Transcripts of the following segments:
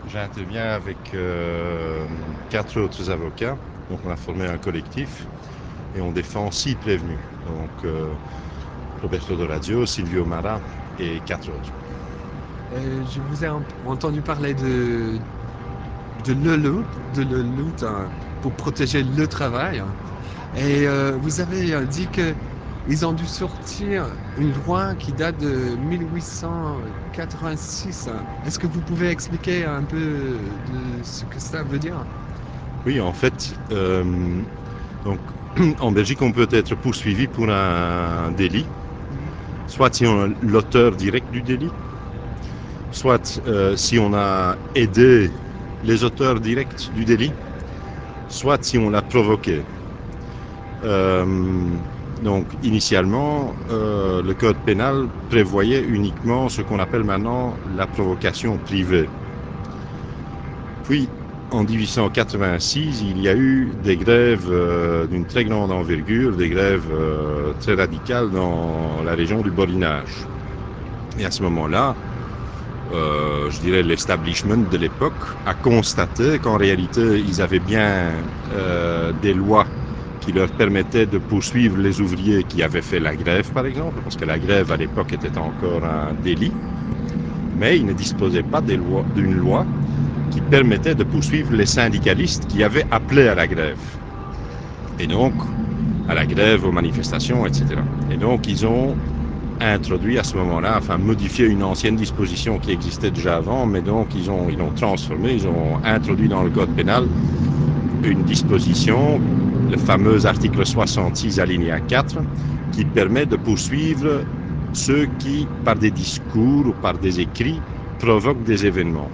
J'interviens avec quatre autres avocats. Donc on a formé un collectif et on défend 6 prévenus. Donc Roberto Doradio, Silvio Mara et quatre autres. Je vous ai entendu parler de le loot pour protéger le travail. Et vous avez dit qu'ils ont dû sortir une loi qui date de 1886. Est-ce que vous pouvez expliquer un peu de ce que ça veut dire? Oui, en fait, donc, en Belgique, on peut être poursuivi pour un délit, soit si on est l'auteur direct du délit, soit si on a aidé les auteurs directs du délit, soit si on l'a provoqué. Euh, donc, initialement, le code pénal prévoyait uniquement ce qu'on appelle maintenant la provocation privée. Puis, en 1886, il y a eu des grèves d'une très grande envergure, des grèves très radicales dans la région du Borinage. Et à ce moment-là, je dirais l'establishment de l'époque a constaté qu'en réalité, ils avaient bien des lois qui leur permettaient de poursuivre les ouvriers qui avaient fait la grève, par exemple, parce que la grève à l'époque était encore un délit, mais ils ne disposaient pas d'une loi qui permettait de poursuivre les syndicalistes qui avaient appelé à la grève. Et donc, à la grève, aux manifestations, etc. Et donc, ils ont introduit à ce moment-là, enfin modifié une ancienne disposition qui existait déjà avant, mais donc ils l'ont transformé, ils ont introduit dans le code pénal une disposition, le fameux article 66 alinéa 4, qui permet de poursuivre ceux qui, par des discours ou par des écrits, provoquent des événements.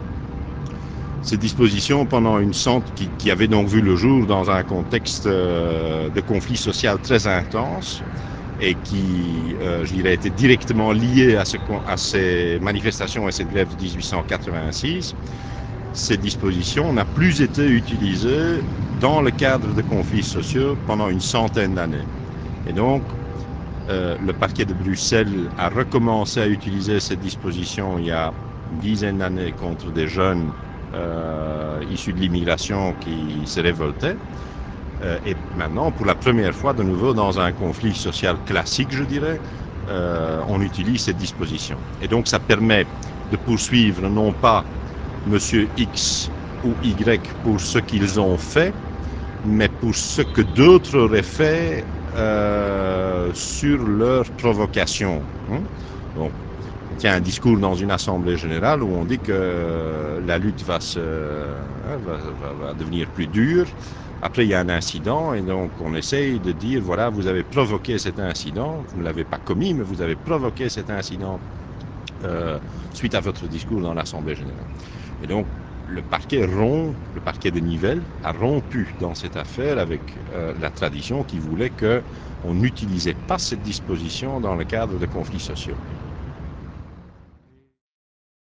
Ces dispositions, pendant qui avaient donc vu le jour dans un contexte de conflit social très intense, et qui, je dirais, était directement lié à ces manifestations et cette grève de 1886, ces dispositions n'ont plus été utilisées dans le cadre de conflits sociaux pendant une centaine d'années. Et donc, le parquet de Bruxelles a recommencé à utiliser cette disposition il y a une dizaine d'années contre des jeunes issus de l'immigration qui se révoltaient. Et maintenant, pour la première fois, de nouveau, dans un conflit social classique, je dirais, on utilise cette disposition. Et donc, ça permet de poursuivre non pas Monsieur X ou Y pour ce qu'ils ont fait, mais pour ce que d'autres auraient fait sur leur provocation. Donc, on tient un discours dans une assemblée générale où on dit que la lutte va devenir plus dure. Après, il y a un incident et donc on essaye de dire, voilà, vous avez provoqué cet incident, vous ne l'avez pas commis, mais vous avez provoqué cet incident suite à votre discours dans l'Assemblée générale. Et donc, le parquet de Nivelles, a rompu dans cette affaire avec la tradition qui voulait qu'on n'utilisait pas cette disposition dans le cadre de conflits sociaux.